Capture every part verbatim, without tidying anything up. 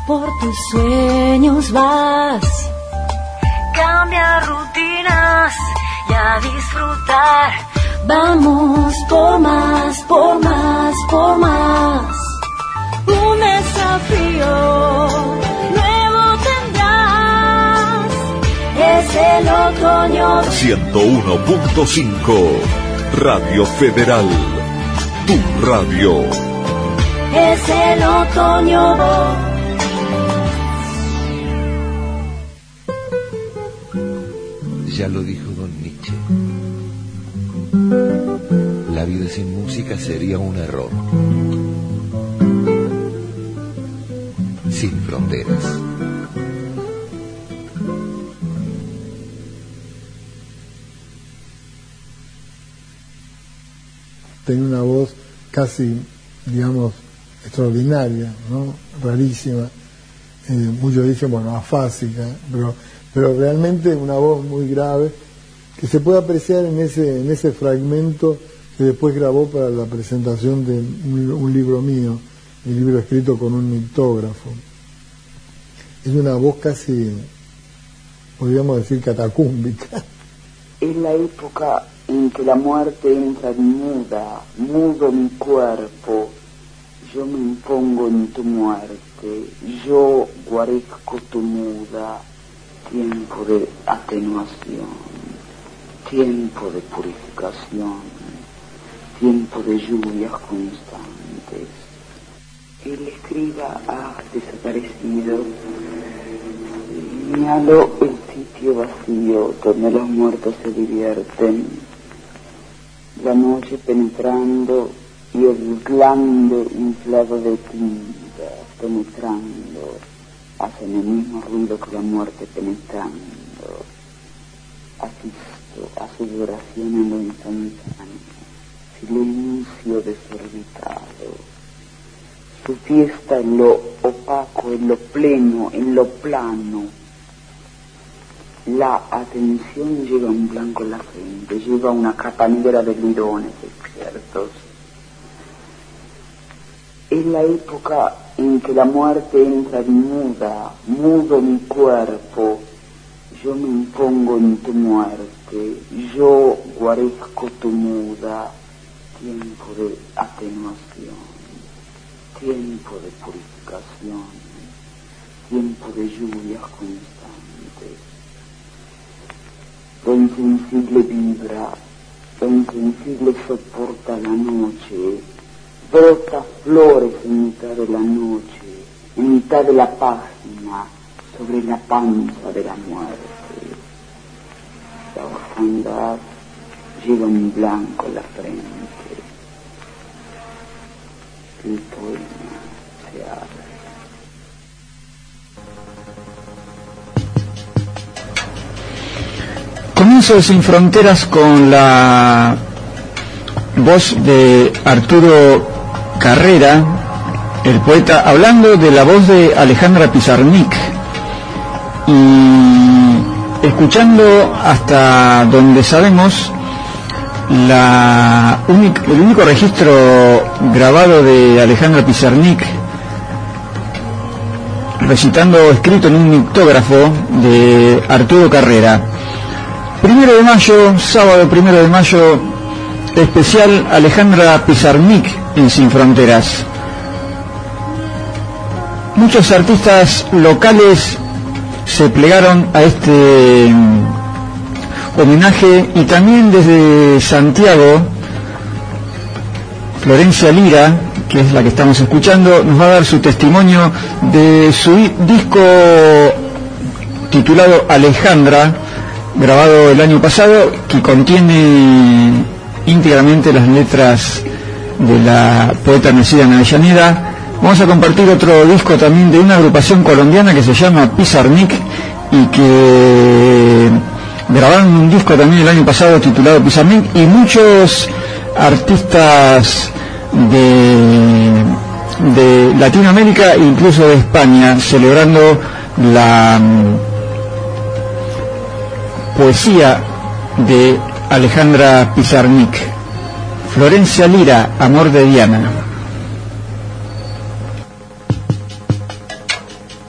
por tus sueños vas. Cambia rutinas y a disfrutar. Vamos por más, por más, por más. Un desafío nuevo tendrás. Es el otoño. ciento uno punto cinco Radio Federal, tu radio. Es el otoño. Ya lo dijo Don Nietzsche. La vida sin música sería un error. Sin fronteras. Tenía una voz casi, digamos, extraordinaria, ¿no? Rarísima. Eh, muchos dicen, bueno, afásica, pero, pero realmente una voz muy grave que se puede apreciar en ese, en ese fragmento que después grabó para la presentación de un, un libro mío, mi libro escrito con un mictógrafo. Es una voz casi, podríamos decir, catacúmbica. Es la época en que la muerte entra muda, mudo mi cuerpo, yo me impongo en tu muerte, yo guarezco tu muda, tiempo de atenuación, tiempo de purificación, tiempo de lluvias constantes. El escriba ha desaparecido, mi halo el sitio vacío donde los muertos se divierten, la noche penetrando y el glande inflado de tinta penetrando, hacen el mismo ruido que la muerte penetrando. Asisto a su duración en lo instantáneo, silencio desorbitado, su fiesta en lo opaco, en lo pleno, en lo plano. La atención lleva un blanco en la frente, lleva una capa negra de lirones despiertos. Es la época en que la muerte entra muda, mudo mi cuerpo, yo me impongo en tu muerte, yo guarezco tu muda, tiempo de atenuación, tiempo de purificación, tiempo de lluvias constantes. Lo insensible vibra, lo insensible soporta la noche, brota flores en mitad de la noche, en mitad de la página, sobre la panza de la muerte. La orfandad lleva un blanco en la frente. El poema se abre. Comienzo de Sin Fronteras con la voz de Arturo Carrera, el poeta, hablando de la voz de Alejandra Pizarnik y escuchando hasta donde sabemos la única, el único registro grabado de Alejandra Pizarnik recitando escrito en un mictógrafo de Arturo Carrera. Primero de mayo, sábado primero de mayo, especial Alejandra Pizarnik en Sin Fronteras. Muchos artistas locales se plegaron a este homenaje y también desde Santiago, Florencia Lira, que es la que estamos escuchando, nos va a dar su testimonio de su disco titulado Alejandra, grabado el año pasado, que contiene íntegramente las letras de la poeta nacida en Avellaneda. Vamos a compartir otro disco también de una agrupación colombiana que se llama Pizarnik y que grabaron un disco también el año pasado titulado Pizarnik, y muchos artistas de, de Latinoamérica e incluso de España celebrando la um, poesía de Alejandra Pizarnik. Florencia Lira, Amor de Diana.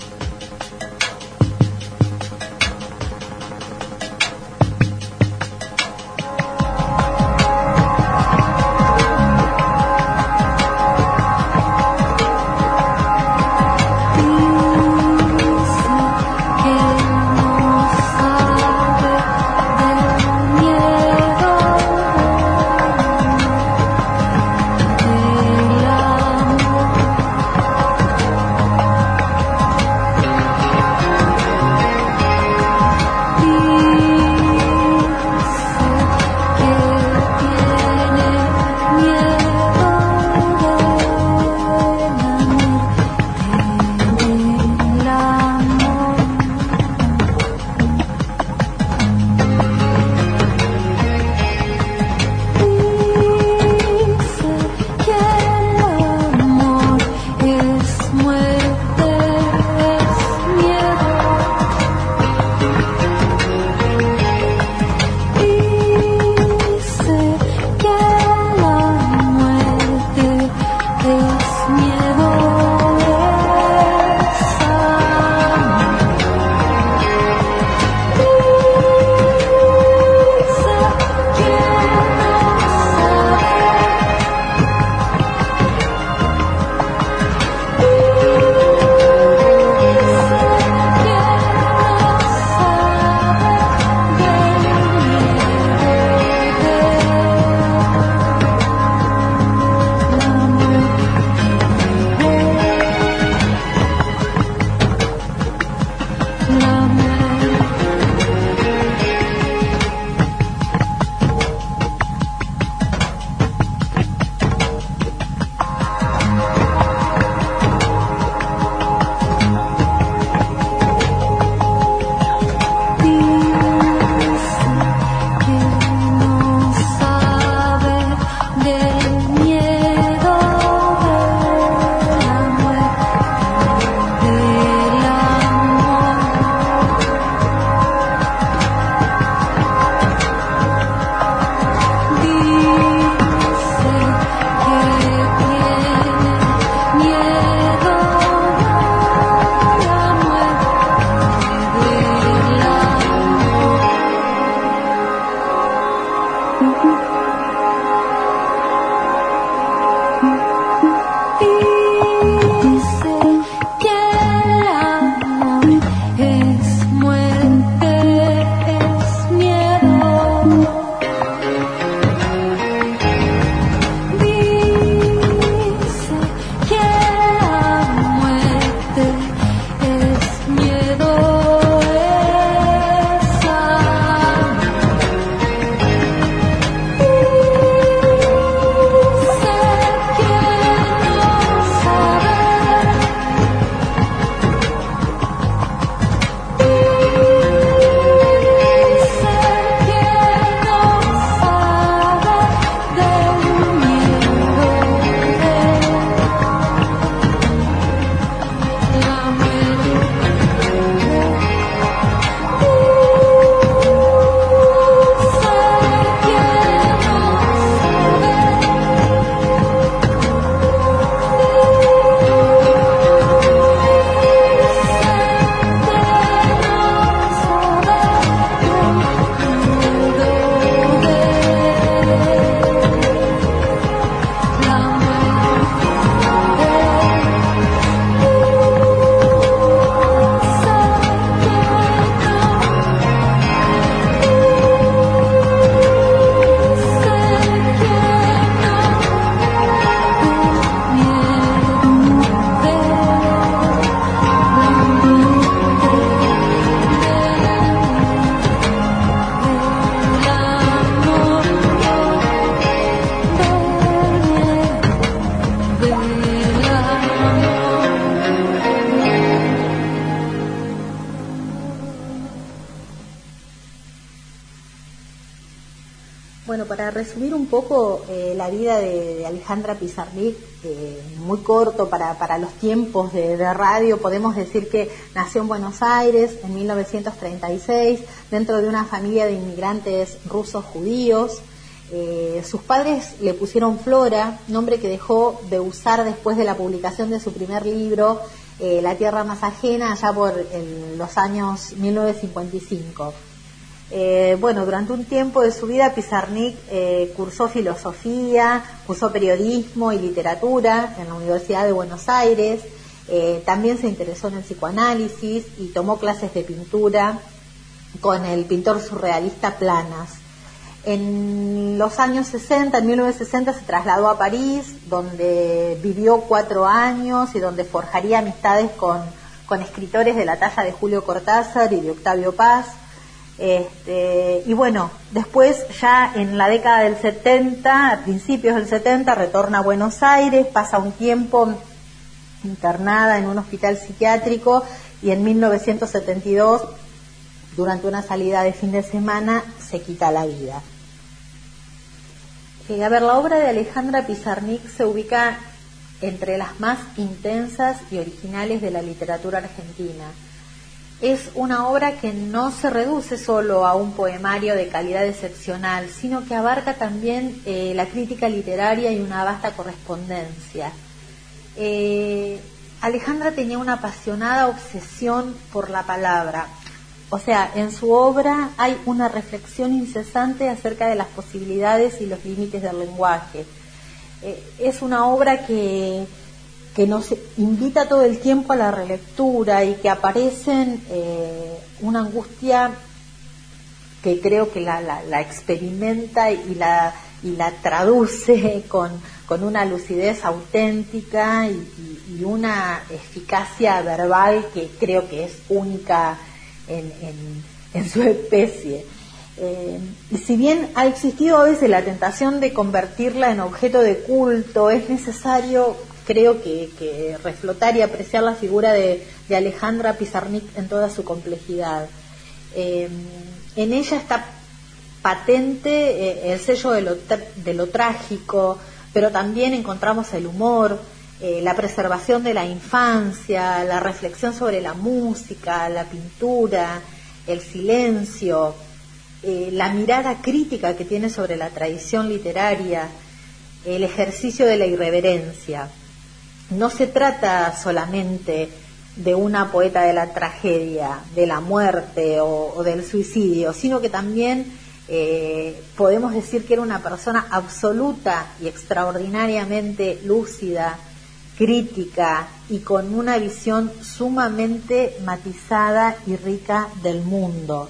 Bueno, para resumir un poco eh, la vida de, de Alejandra Pizarnik, eh, muy corto para, para los tiempos de, de radio, podemos decir que nació en Buenos Aires en mil novecientos treinta y seis, dentro de una familia de inmigrantes rusos judíos. Eh, sus padres le pusieron Flora, nombre que dejó de usar después de la publicación de su primer libro, eh, La tierra más ajena, allá por el, los años mil novecientos cincuenta y cinco. Eh, bueno, durante un tiempo de su vida Pizarnik eh, cursó filosofía, cursó periodismo y literatura en la Universidad de Buenos Aires, eh, también se interesó en el psicoanálisis y tomó clases de pintura con el pintor surrealista Planas. En los años sesenta, en mil novecientos sesenta, se trasladó a París, donde vivió cuatro años y donde forjaría amistades con, con escritores de la talla de Julio Cortázar y de Octavio Paz. Este, y bueno, después ya en la década del setenta, a principios del setenta, retorna a Buenos Aires, pasa un tiempo internada en un hospital psiquiátrico y en mil novecientos setenta y dos, durante una salida de fin de semana, se quita la vida. Eh, a ver, la obra de Alejandra Pizarnik se ubica entre las más intensas y originales de la literatura argentina. Es una obra que no se reduce solo a un poemario de calidad excepcional, sino que abarca también eh, la crítica literaria y una vasta correspondencia. Eh, Alejandra tenía una apasionada obsesión por la palabra. O sea, en su obra hay una reflexión incesante acerca de las posibilidades y los límites del lenguaje. Eh, es una obra que... que nos invita todo el tiempo a la relectura y que aparecen eh, una angustia que creo que la, la, la experimenta y la, y la traduce con, con una lucidez auténtica y, y, y una eficacia verbal que creo que es única en, en, en su especie. Eh, y si bien ha existido a veces la tentación de convertirla en objeto de culto, es necesario, creo que, que reflotar y apreciar la figura de, de Alejandra Pizarnik en toda su complejidad. Eh, en ella está patente eh, el sello de lo, de lo trágico, pero también encontramos el humor, eh, la preservación de la infancia, la reflexión sobre la música, la pintura, el silencio, eh, la mirada crítica que tiene sobre la tradición literaria, el ejercicio de la irreverencia. No se trata solamente de una poeta de la tragedia, de la muerte o, o del suicidio, sino que también eh, podemos decir que era una persona absoluta y extraordinariamente lúcida, crítica y con una visión sumamente matizada y rica del mundo.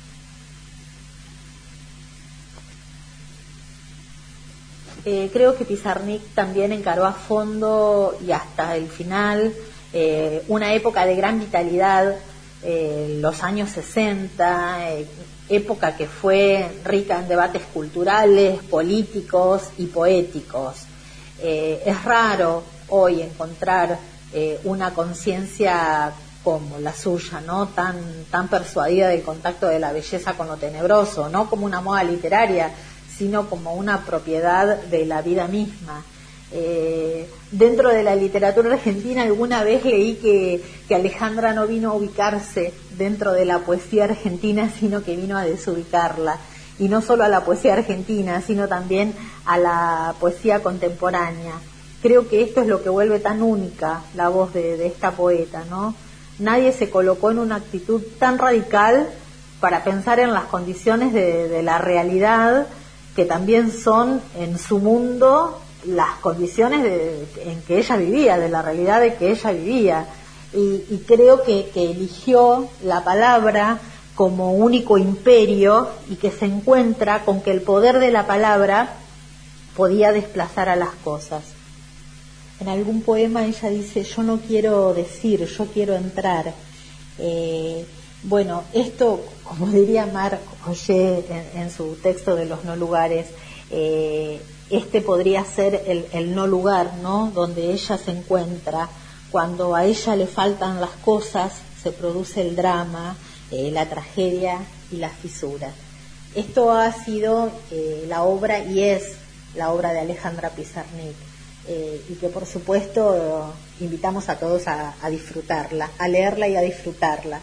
Eh, creo que Pizarnik también encaró a fondo y hasta el final eh, una época de gran vitalidad, eh, los años sesenta, eh, época que fue rica en debates culturales, políticos y poéticos. Eh, es raro hoy encontrar eh, una conciencia como la suya, ¿no? Tan, tan persuadida del contacto de la belleza con lo tenebroso, no como una moda literaria, sino como una propiedad de la vida misma. Eh, dentro de la literatura argentina alguna vez leí que, que Alejandra no vino a ubicarse dentro de la poesía argentina, sino que vino a desubicarla. Y no solo a la poesía argentina, sino también a la poesía contemporánea. Creo que esto es lo que vuelve tan única la voz de, de esta poeta, ¿no? Nadie se colocó en una actitud tan radical para pensar en las condiciones de, de la realidad, que también son en su mundo las condiciones de, en que ella vivía, de la realidad de que ella vivía. Y, y creo que, que eligió la palabra como único imperio y que se encuentra con que el poder de la palabra podía desplazar a las cosas. En algún poema ella dice: yo no quiero decir, yo quiero entrar. Eh, bueno, esto, como diría Marc Oyer en, en su texto de Los no lugares, eh, este podría ser el, el no lugar, ¿no? Donde ella se encuentra. Cuando a ella le faltan las cosas, se produce el drama, eh, la tragedia y la fisura. esto ha sido eh, la obra y es la obra de Alejandra Pizarnik, eh, y que por supuesto eh, invitamos a todos a, a disfrutarla, a leerla y a disfrutarla.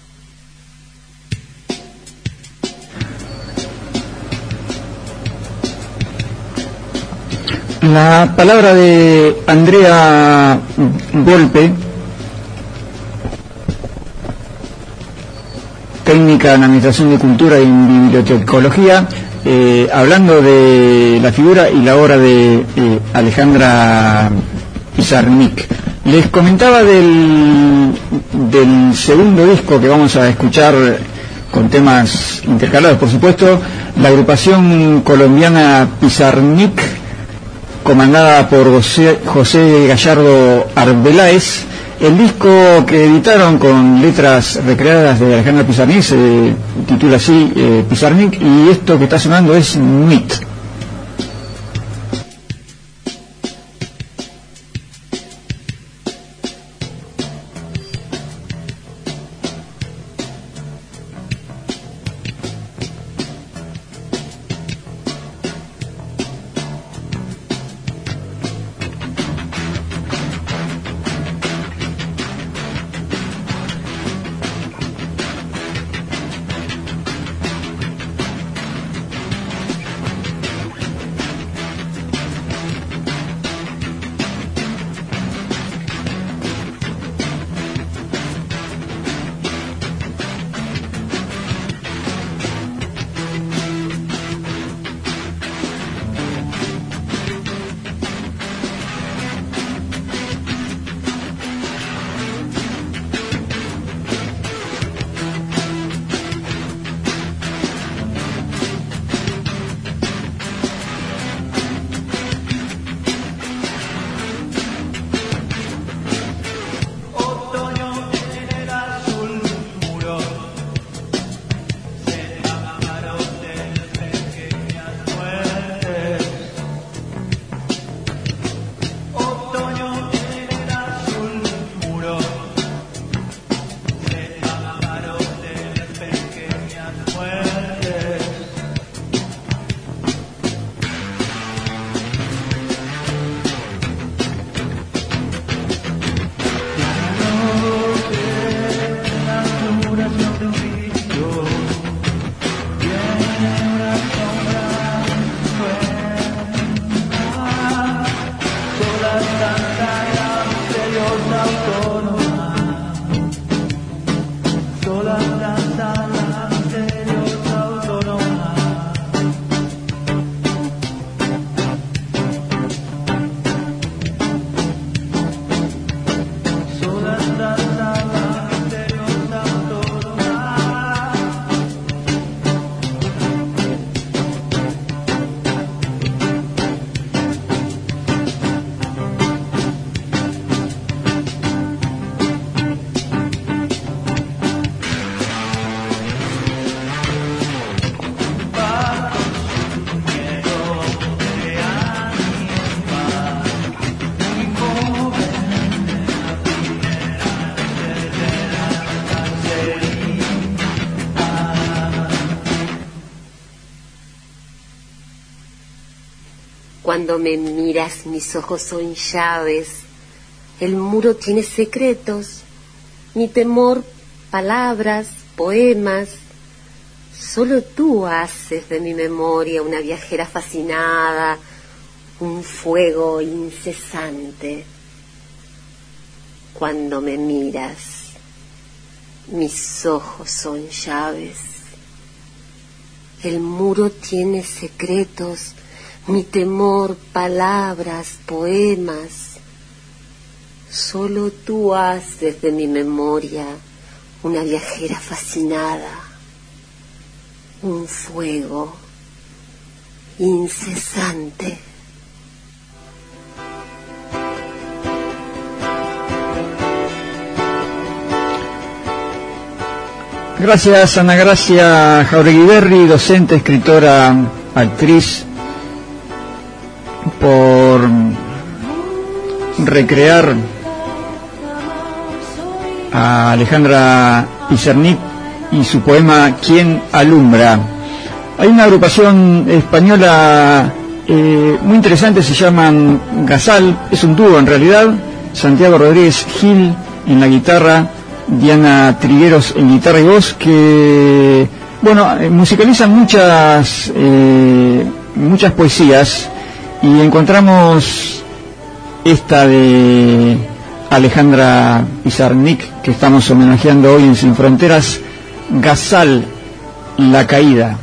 La palabra de Andrea Volpe, técnica en Administración de Cultura y en Bibliotecología, eh, hablando de la figura y la obra de eh, Alejandra Pizarnik. Les comentaba del, del segundo disco que vamos a escuchar, con temas intercalados, por supuesto, la agrupación colombiana Pizarnik, comandada por José, José Gallardo Arbeláez. El disco que editaron con letras recreadas de Alejandra Pizarnik se titula así, eh, Pizarnik, y esto que está sonando es Nuit. Cuando me miras, mis ojos son llaves, el muro tiene secretos, mi temor, palabras, poemas. Solo tú haces de mi memoria una viajera fascinada, un fuego incesante. Cuando me miras, mis ojos son llaves, el muro tiene secretos, mi temor, palabras, poemas. Solo tú haces de mi memoria una viajera fascinada, un fuego incesante. Gracias, Ana Gracia Jauregui, docente, escritora, actriz, por recrear a Alejandra Pizarnik y su poema ¿Quién alumbra? Hay una agrupación española eh, muy interesante, se llaman Gazal, es un dúo en realidad, Santiago Rodríguez Gil en la guitarra, Diana Trigueros en guitarra y voz, que bueno, musicalizan muchas eh, muchas poesías, y encontramos esta de Alejandra Pizarnik, que estamos homenajeando hoy en Sin Fronteras, Gazal, La Caída.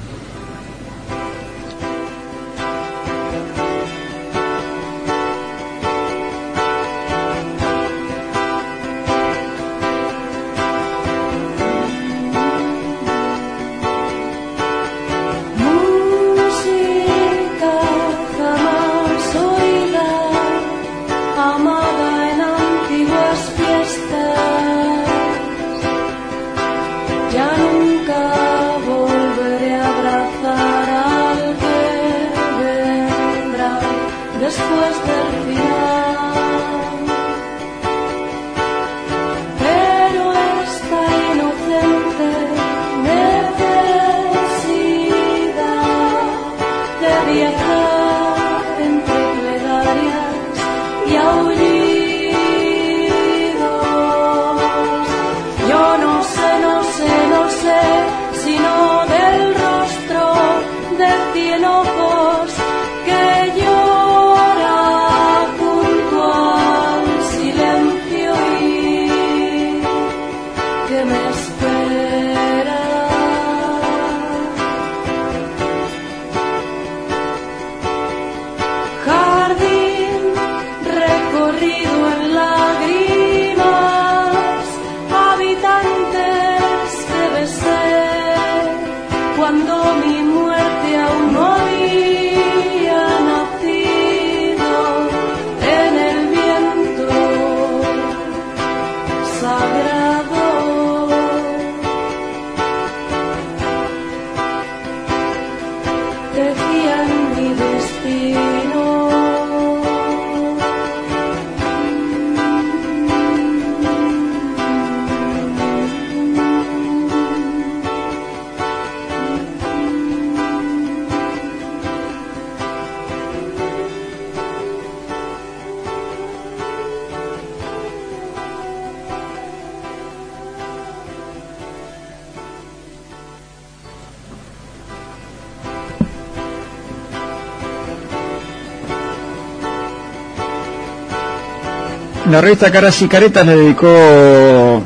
La revista Caras y Caretas le dedicó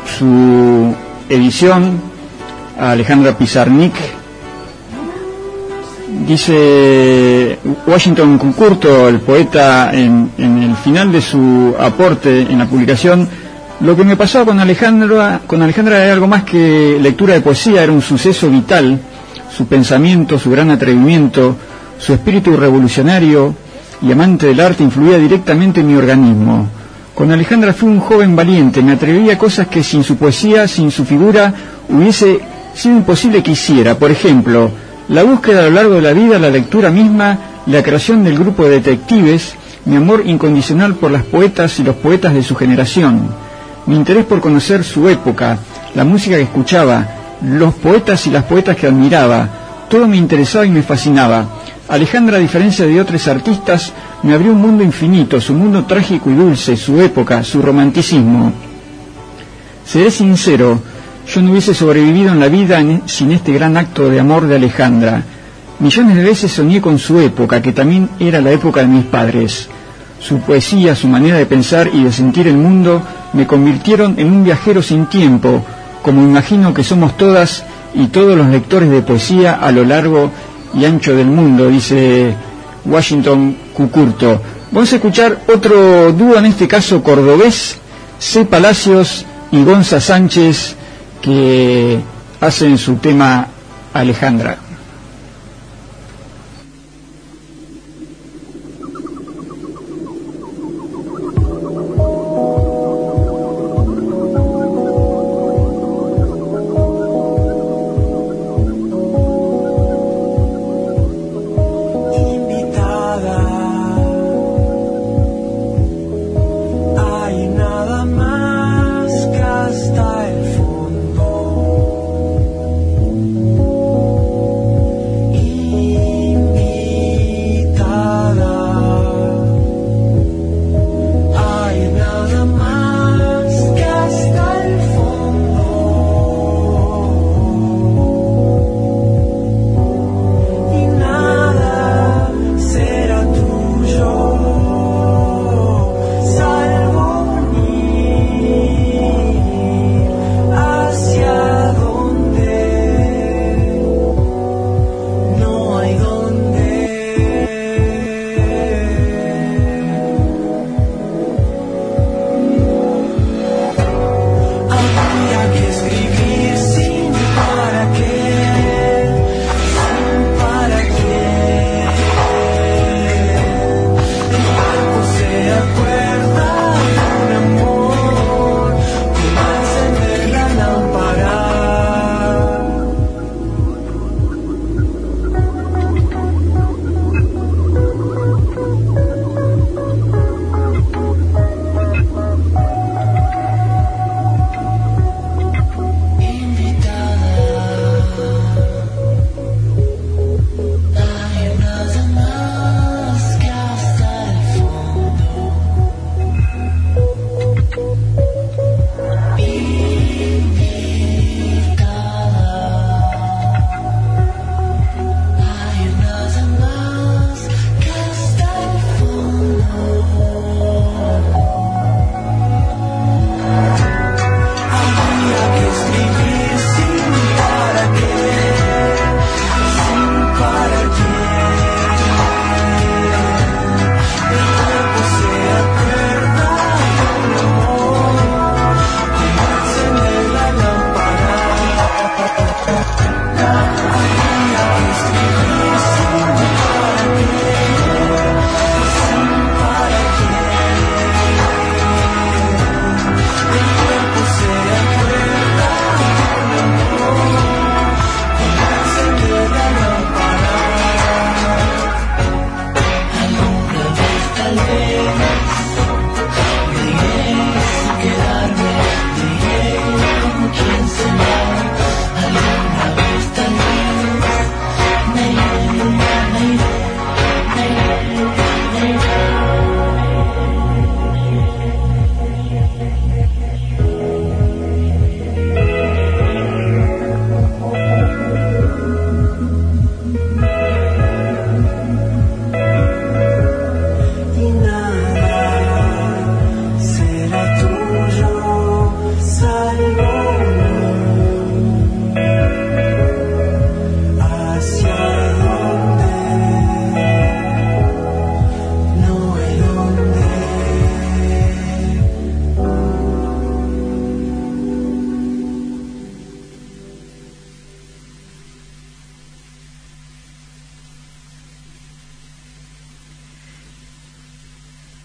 su edición a Alejandra Pizarnik. Dice Washington Cucurto, el poeta, en, en el final de su aporte en la publicación: lo que me pasaba con Alejandra, con Alejandra era algo más que lectura de poesía, era un suceso vital. Su pensamiento, su gran atrevimiento, su espíritu revolucionario y amante del arte influía directamente en mi organismo. Con Alejandra fui un joven valiente, me atreví a cosas que sin su poesía, sin su figura, hubiese sido imposible que hiciera. Por ejemplo, la búsqueda a lo largo de la vida, la lectura misma, la creación del grupo de detectives, mi amor incondicional por las poetas y los poetas de su generación, mi interés por conocer su época, la música que escuchaba, los poetas y las poetas que admiraba, todo me interesaba y me fascinaba. Alejandra, a diferencia de otros artistas, me abrió un mundo infinito, su mundo trágico y dulce, su época, su romanticismo. Seré sincero, yo no hubiese sobrevivido en la vida en, sin este gran acto de amor de Alejandra. Millones de veces soñé con su época, que también era la época de mis padres. Su poesía, su manera de pensar y de sentir el mundo me convirtieron en un viajero sin tiempo, como imagino que somos todas y todos los lectores de poesía a lo largo y ancho del mundo, dice Washington Cucurto. Vamos a escuchar otro dúo, en este caso cordobés, C. Palacios y Gonza Sánchez, que hacen su tema Alejandra. Hasta el fondo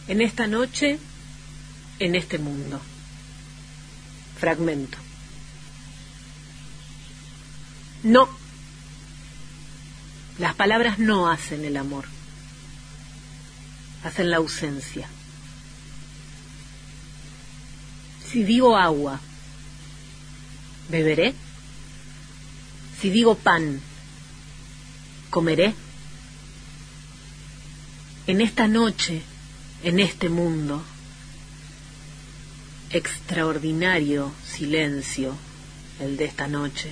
En esta noche, en este mundo. Fragmento. No. Las palabras no hacen el amor. Hacen la ausencia. Si digo agua, ¿beberé? Si digo pan, ¿comeré? En esta noche, en este mundo, extraordinario silencio el de esta noche.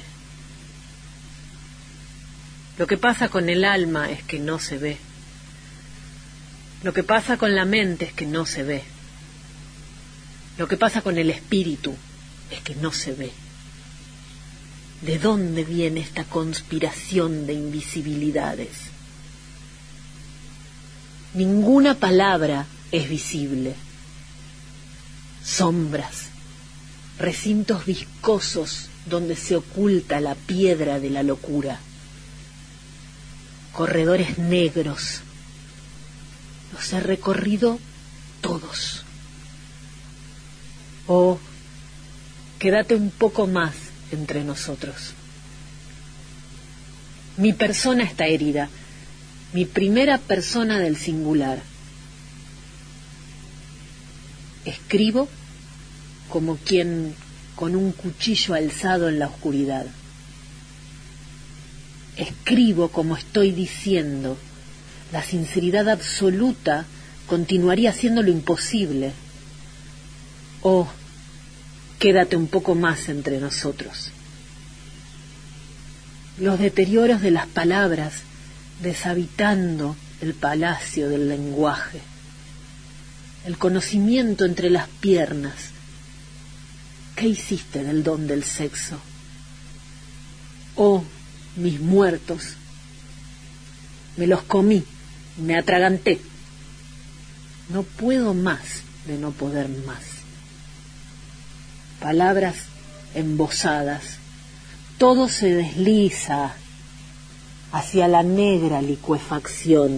Lo que pasa con el alma es que no se ve. Lo que pasa con la mente es que no se ve. Lo que pasa con el espíritu es que no se ve. ¿De dónde viene esta conspiración de invisibilidades? Ninguna palabra es visible. Sombras, recintos viscosos donde se oculta la piedra de la locura. Corredores negros. Los he recorrido todos. Oh, quédate un poco más entre nosotros. Mi persona está herida, mi primera persona del singular. Escribo como quien con un cuchillo alzado en la oscuridad. Escribo como estoy diciendo. La sinceridad absoluta continuaría siendo lo imposible. Oh, quédate un poco más entre nosotros. Los deterioros de las palabras deshabitando el palacio del lenguaje. El conocimiento entre las piernas. ¿Qué hiciste del don del sexo? Oh, mis muertos. Me los comí, me atraganté. No puedo más de no poder más. Palabras embosadas. Todo se desliza hacia la negra licuefacción.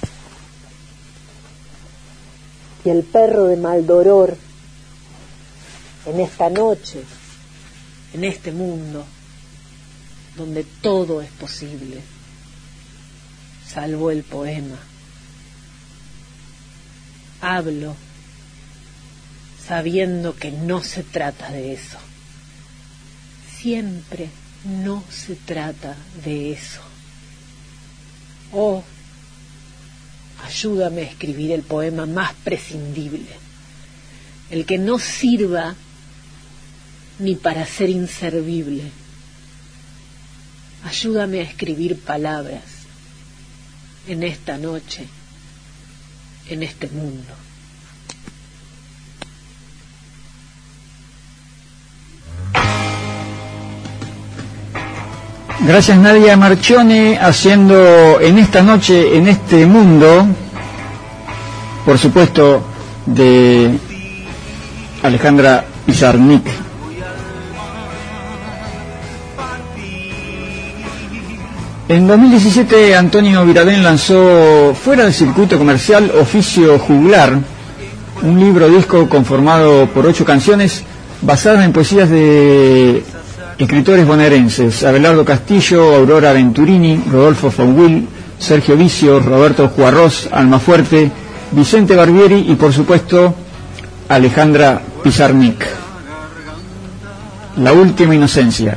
Y el perro de Maldoror, en esta noche, en este mundo, donde todo es posible, salvo el poema. Hablo sabiendo que no se trata de eso. Siempre no se trata de eso. Oh, ayúdame a escribir el poema más prescindible, el que no sirva ni para ser inservible. Ayúdame a escribir palabras en esta noche, en este mundo. Gracias Nadia Marchione, haciendo en esta noche, en este mundo, por supuesto, de Alejandra Pizarnik. En dos mil diecisiete Antonio Viradén lanzó fuera del circuito comercial Oficio Juglar, un libro disco conformado por ocho canciones basadas en poesías de escritores bonaerenses: Abelardo Castillo, Aurora Venturini, Rodolfo Fonguil, Sergio Vicio, Roberto Juarros, Almafuerte, Vicente Barbieri y por supuesto Alejandra Pizarnik. La última inocencia.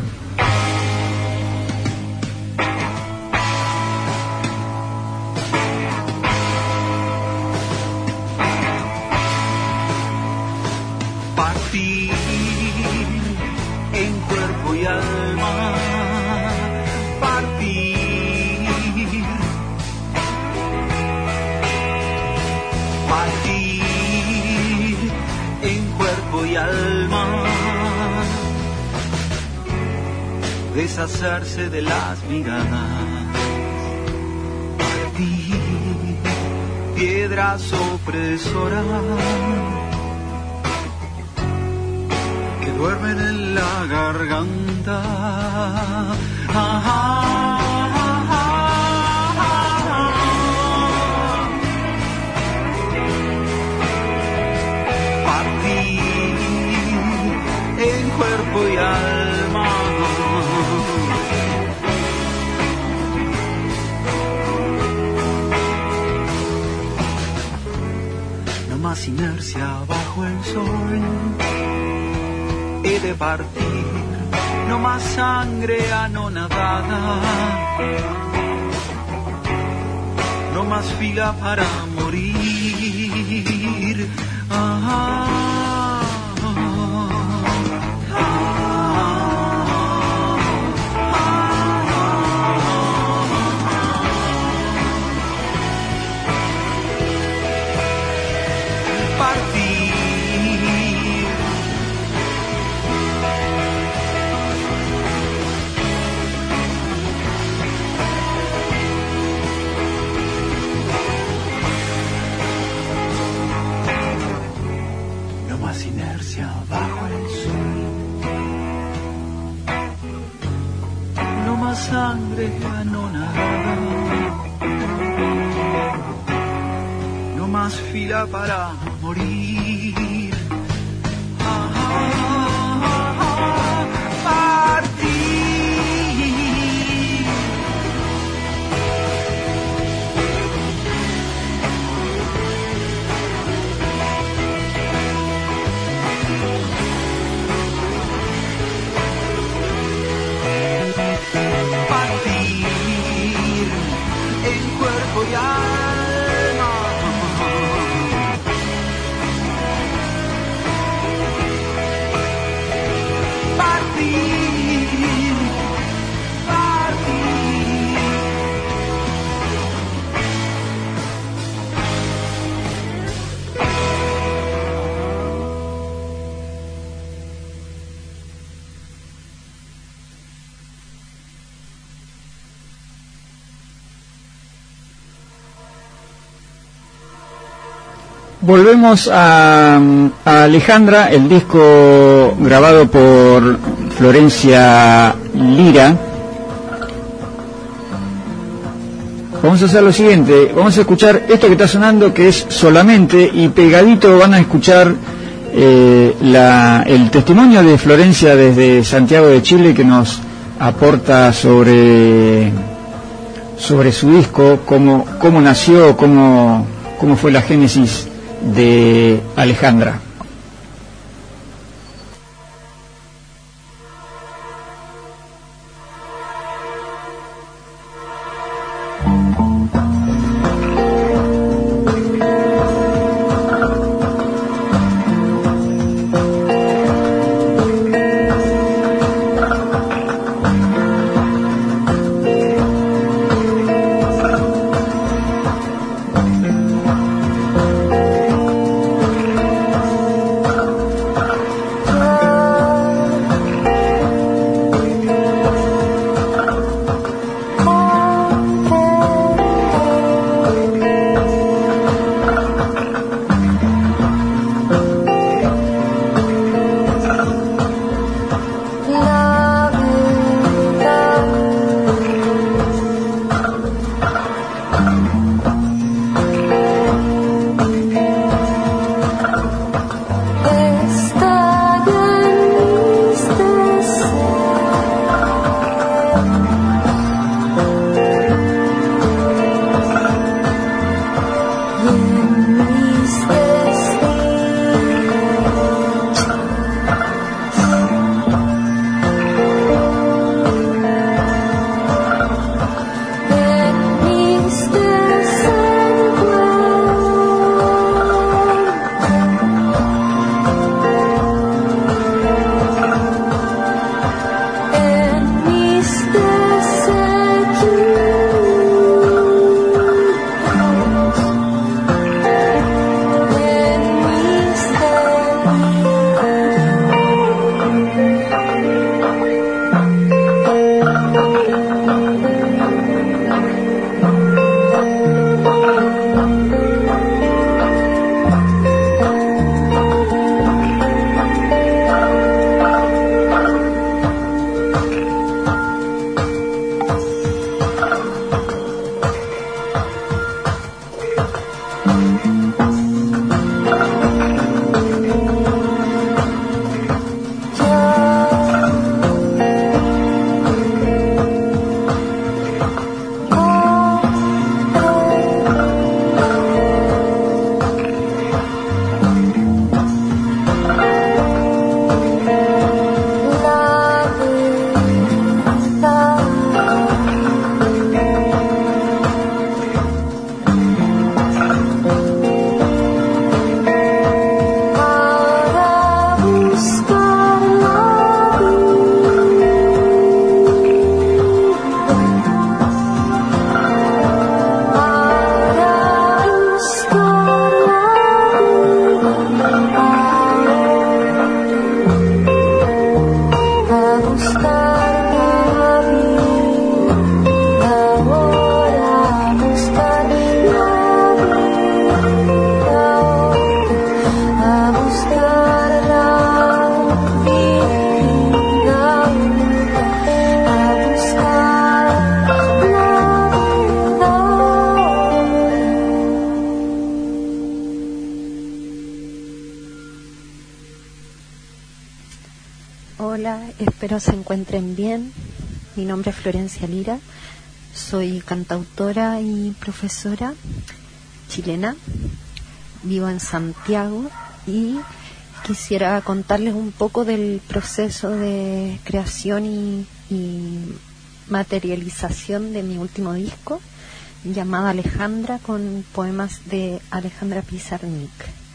Deshacerse de las miradas, partir, piedras opresoras que duermen en la garganta. Ah, ah, ah, ah, y alma. No más inercia bajo el sol, he de partir, no más sangre anonadada, no más fila para morir. Ah, ah, sangre anonadada, no más fila para morir. Ah, ah, ah, ah, partir. Partir en cuerpo y alma. Partir, partir. Volvemos a, a Alejandra, el disco grabado por Florencia Lira. Vamos a hacer lo siguiente, vamos a escuchar esto que está sonando, que es Solamente, y pegadito van a escuchar eh, la, el testimonio de Florencia desde Santiago de Chile, que nos aporta sobre, sobre su disco, cómo, cómo nació, cómo, cómo fue la génesis de Alejandra. Hola, espero se encuentren bien. Mi nombre es Florencia Lira, soy cantautora y profesora chilena, vivo en Santiago y quisiera contarles un poco del proceso de creación y, y materialización de mi último disco, llamado Alejandra, con poemas de Alejandra Pizarnik.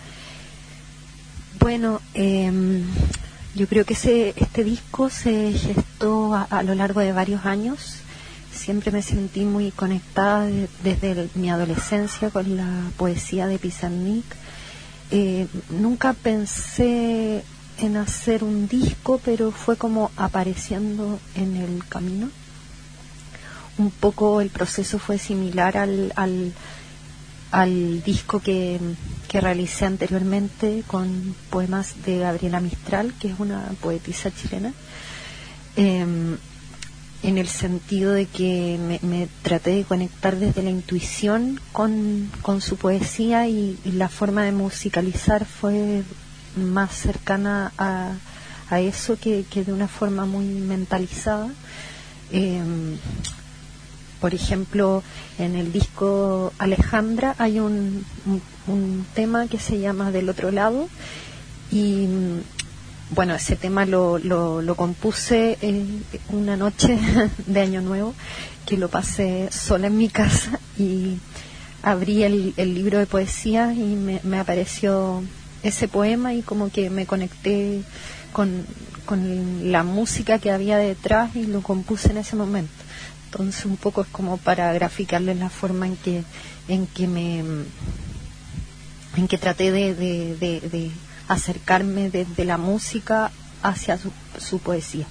Bueno, eh, yo creo que ese, este disco se gestó a, a lo largo de varios años. Siempre me sentí muy conectada de, desde el, mi adolescencia con la poesía de Pizarnik. Eh, nunca pensé en hacer un disco, pero fue como apareciendo en el camino. Un poco el proceso fue similar al, al, al disco que, que realicé anteriormente con poemas de Gabriela Mistral, que es una poetisa chilena, eh, en el sentido de que me, me traté de conectar desde la intuición con, con su poesía y, y la forma de musicalizar fue más cercana a, a eso que, que de una forma muy mentalizada. Eh, Por ejemplo, en el disco Alejandra hay un, un, un tema que se llama Del Otro Lado y bueno, ese tema lo, lo, lo compuse eh, una noche de Año Nuevo, que lo pasé sola en mi casa y abrí el, el libro de poesía y me, me apareció ese poema y como que me conecté con, con la música que había detrás y lo compuse en ese momento. Entonces un poco es como para graficarles la forma en que en que me en que traté de, de, de, de acercarme desde la música hacia su, su poesía.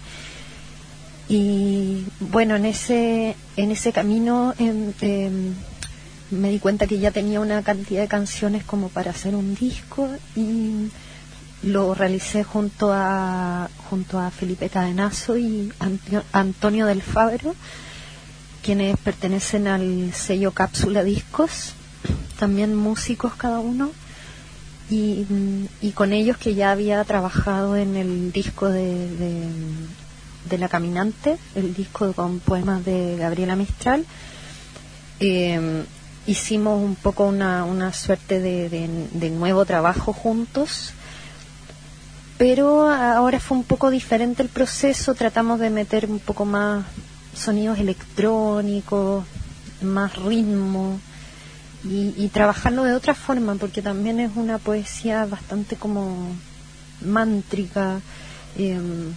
Y bueno, en ese en ese camino eh, eh, me di cuenta que ya tenía una cantidad de canciones como para hacer un disco y lo realicé junto a junto a Felipe Cadenazo y Antio, Antonio del Fabro, quienes pertenecen al sello Cápsula Discos, también músicos cada uno, y, y con ellos que ya había trabajado en el disco de, de, de La Caminante, el disco con poemas de Gabriela Mistral. Eh, hicimos un poco una, una suerte de, de, de nuevo trabajo juntos, pero ahora fue un poco diferente el proceso, tratamos de meter un poco más sonidos electrónicos, más ritmo y, y trabajarlo de otra forma, porque también es una poesía bastante como mántrica, eh,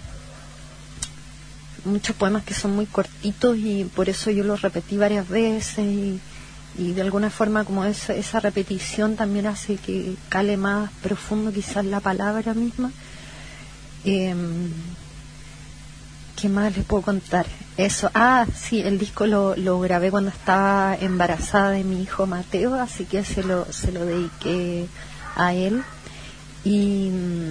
muchos poemas que son muy cortitos y por eso yo los repetí varias veces y, y de alguna forma como esa, esa repetición también hace que cale más profundo quizás la palabra misma. eh, ¿Qué más les puedo contar? Eso, ah, sí, el disco lo, lo grabé cuando estaba embarazada de mi hijo Mateo, así que se lo, se lo dediqué a él. Y,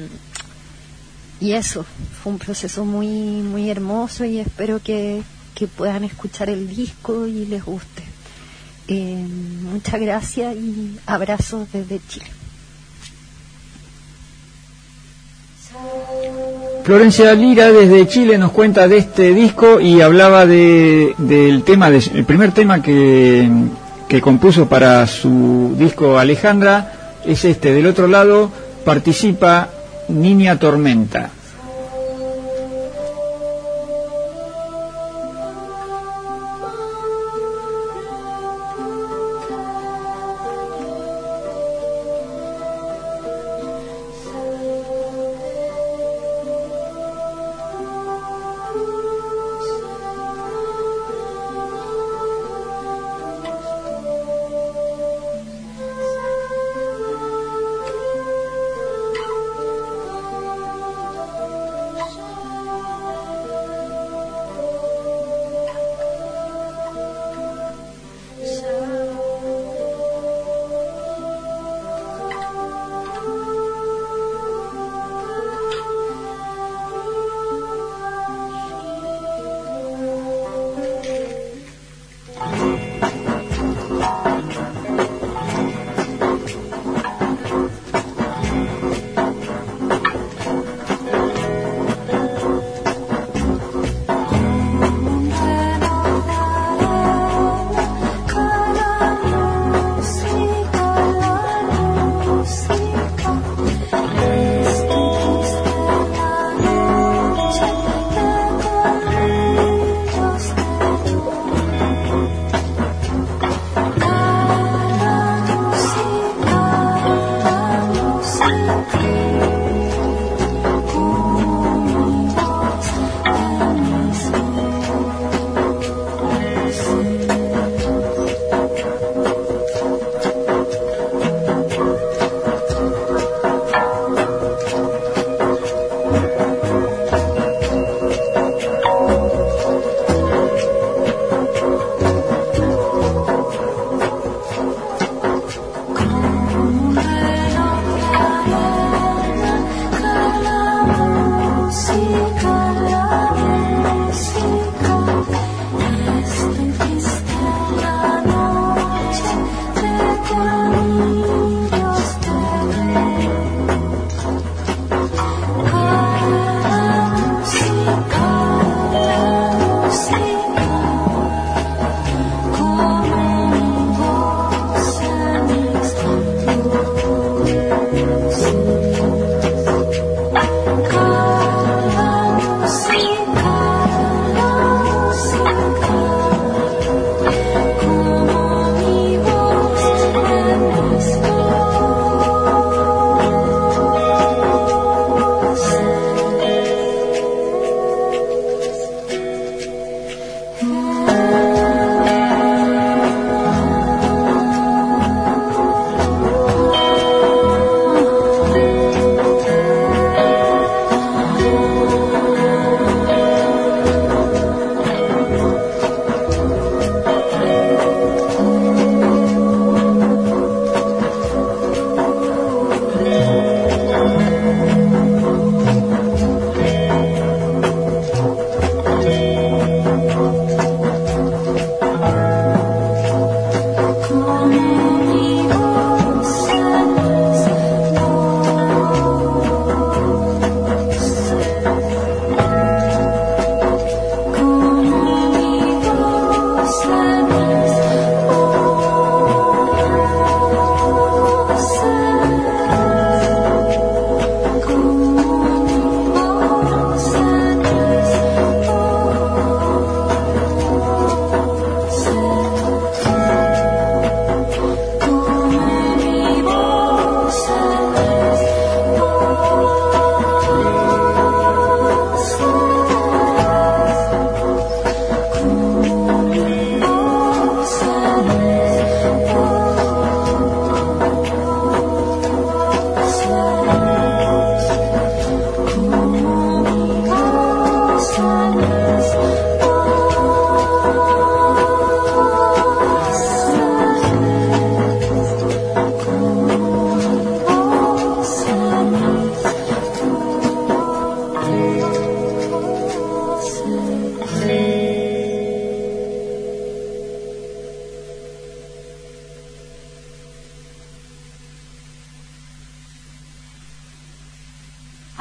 y eso, fue un proceso muy, muy hermoso y espero que, que puedan escuchar el disco y les guste. Eh, muchas gracias y abrazos desde Chile. Florencia Lira desde Chile nos cuenta de este disco y hablaba de, del tema, de, el primer tema que, que compuso para su disco Alejandra es este. Del Otro Lado participa Niña Tormenta.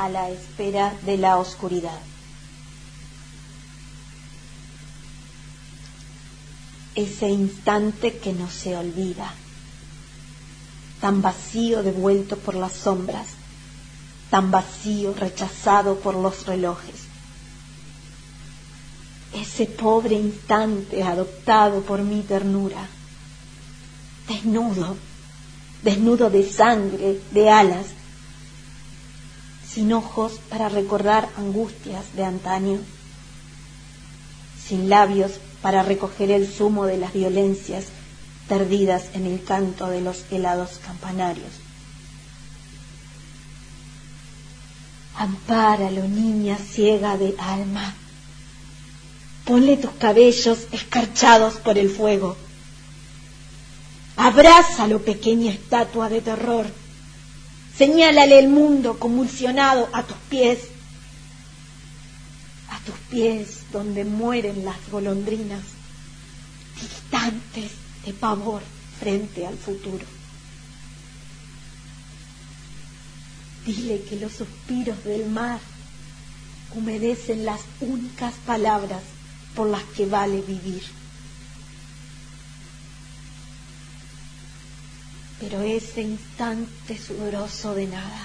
la espera de la oscuridad. Ese instante que no se olvida, tan vacío devuelto por las sombras, tan vacío rechazado por los relojes. Ese pobre instante adoptado por mi ternura, desnudo, desnudo de sangre, de alas, sin ojos para recordar angustias de antaño, sin labios para recoger el zumo de las violencias perdidas en el canto de los helados campanarios. Ampáralo, niña ciega de alma. Ponle tus cabellos escarchados por el fuego. Abrázalo, pequeña estatua de terror. Señálale el mundo convulsionado a tus pies. A tus pies donde mueren las golondrinas, distantes de pavor frente al futuro. Dile que los suspiros del mar humedecen las únicas palabras por las que vale vivir. Pero ese instante sudoroso de nada,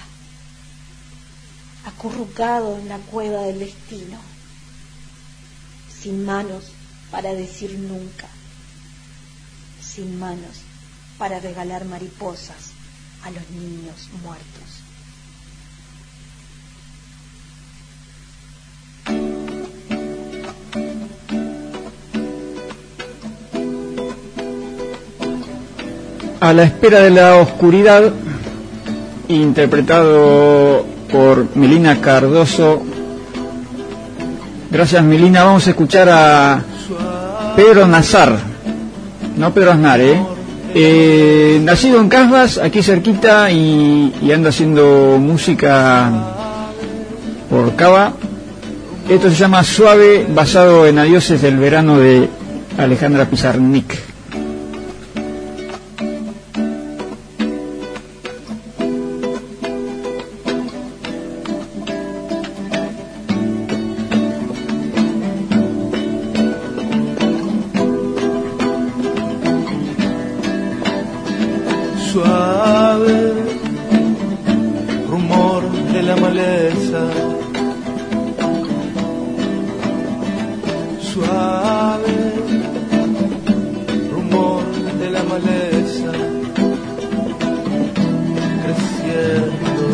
acurrucado en la cueva del destino, sin manos para decir nunca, sin manos para regalar mariposas a los niños muertos. A la espera de la oscuridad, interpretado por Melina Cardoso. Gracias, Melina. Vamos a escuchar a Pedro Nazar, no Pedro Aznar, ¿eh? Eh, nacido en Casbas, aquí cerquita, y, y anda haciendo música por Cava. Esto se llama Suave, basado en Adioses del verano de Alejandra Pizarnik. Suave, rumor de la maleza. Suave, rumor de la maleza. Creciendo.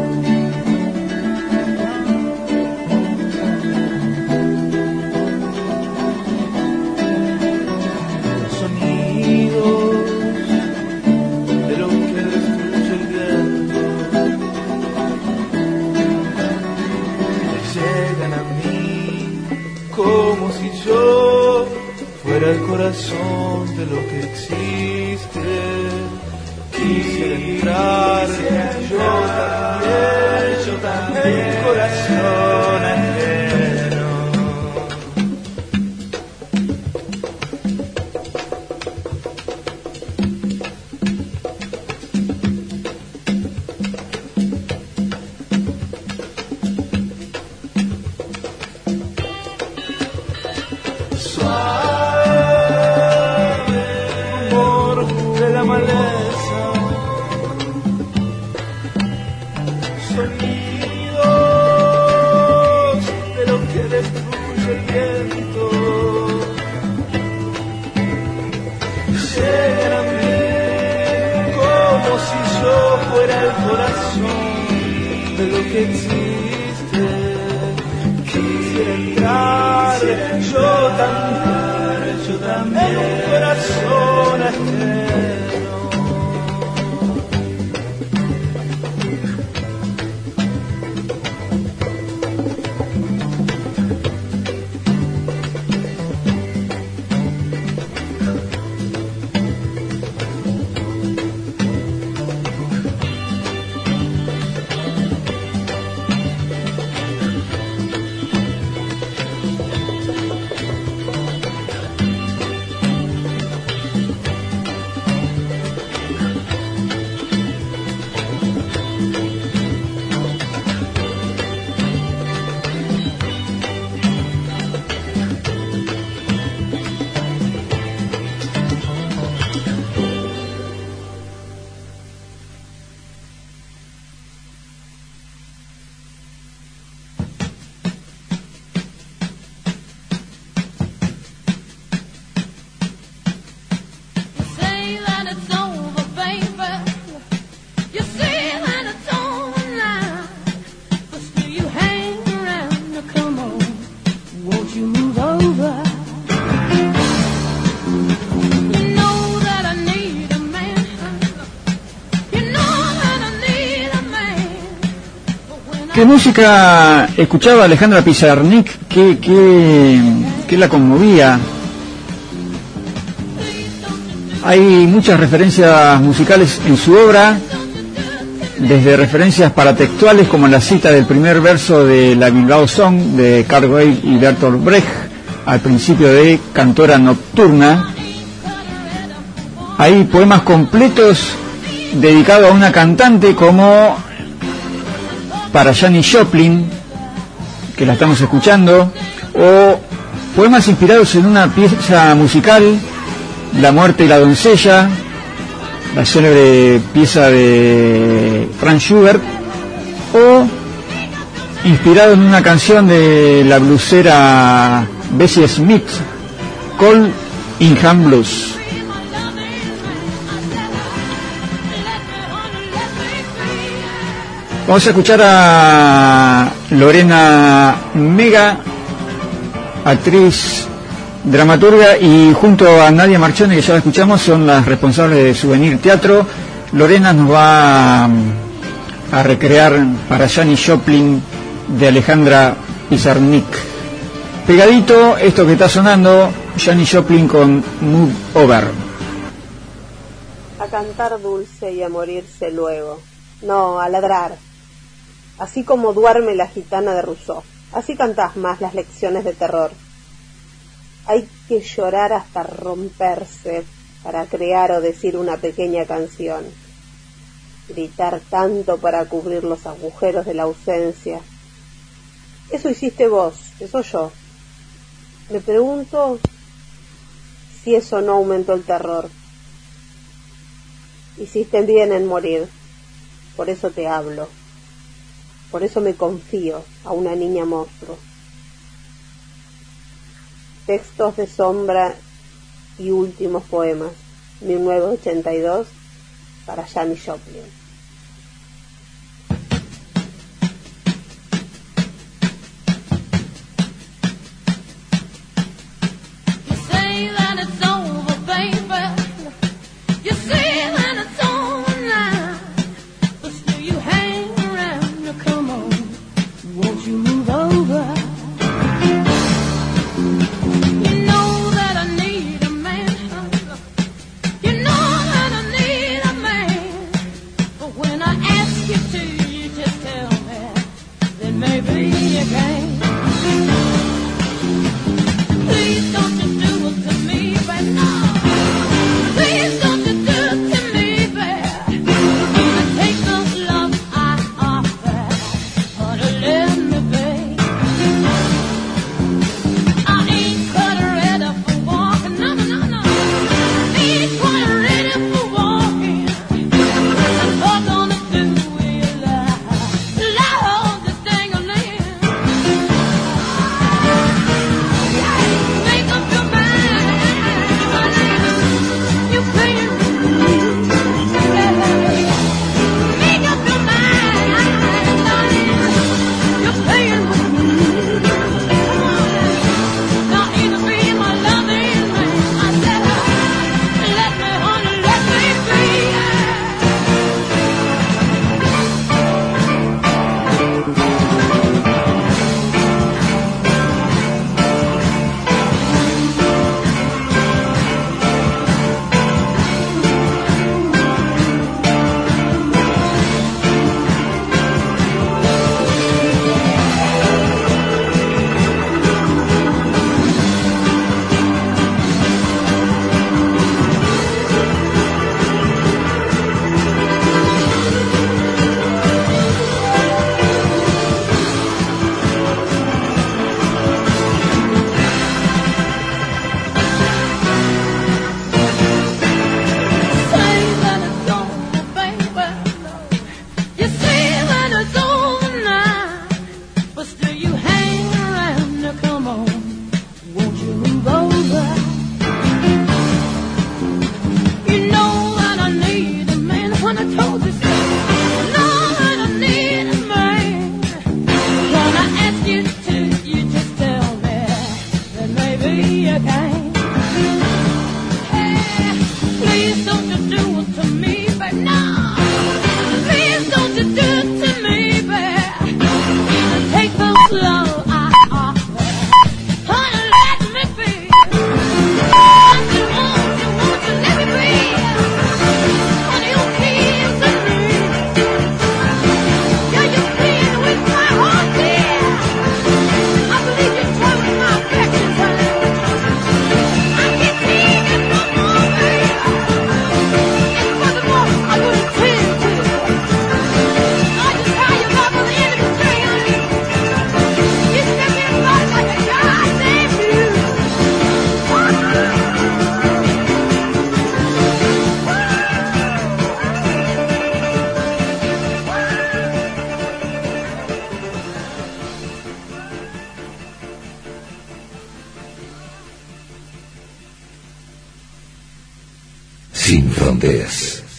Sonidos de lo que destruye el viento llegan a mí como si yo fuera el corazón de lo que existe. Quisiera entrar, yo también, yo también, en tu corazón ajeno. ¿Qué música escuchaba Alejandra Pizarnik? ¿Qué, qué, qué la conmovía? Hay muchas referencias musicales en su obra, desde referencias paratextuales como la cita del primer verso de la Bilbao Song de Karl Weill y Bertolt Brecht al principio de Cantora Nocturna. Hay poemas completos dedicados a una cantante como para Janis Joplin, que la estamos escuchando, o poemas inspirados en una pieza musical, La muerte y la doncella, la célebre pieza de Franz Schubert, o inspirado en una canción de la blusera Bessie Smith, Call Ingham Blues. Vamos a escuchar a Lorena Mega, actriz, dramaturga, y junto a Nadia Marchone, que ya la escuchamos, son las responsables de Souvenir Teatro. Lorena nos va a, a recrear para Janis Joplin de Alejandra Pizarnik. Pegadito, esto que está sonando, Janis Joplin con Move Over. A cantar dulce y a morirse luego. No, a ladrar. Así como duerme la gitana de Rousseau. Así cantás más las lecciones de terror. Hay que llorar hasta romperse para crear o decir una pequeña canción. Gritar tanto para cubrir los agujeros de la ausencia. Eso hiciste vos, eso yo. Me pregunto si eso no aumentó el terror. Hiciste bien en morir, por eso te hablo. Por eso me confío a una niña monstruo. Textos de sombra y últimos poemas, mil novecientos ochenta y dos, para Janis Joplin. Sin fronteras.